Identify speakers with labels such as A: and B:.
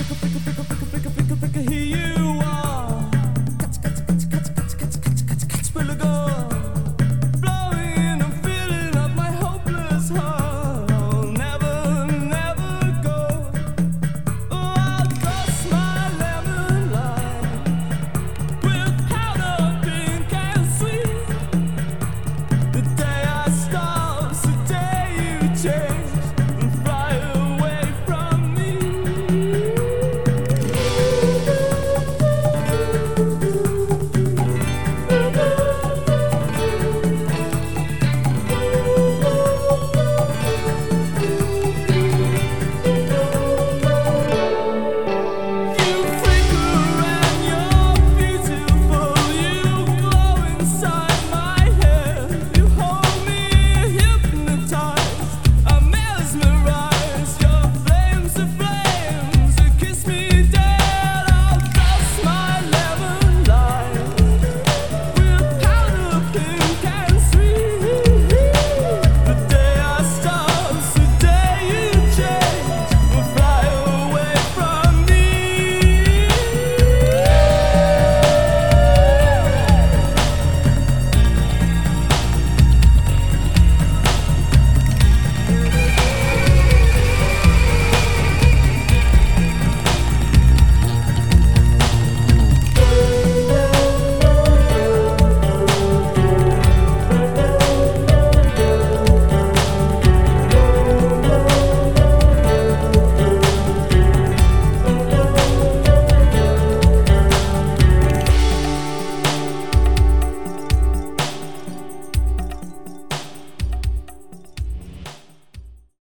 A: Here you are. Spill a go. Blowing and filling up my hopeless heart. I'll never, never go. Oh, I'll cross my lemon line with powder pink and sweet. The day I stop, the day you change.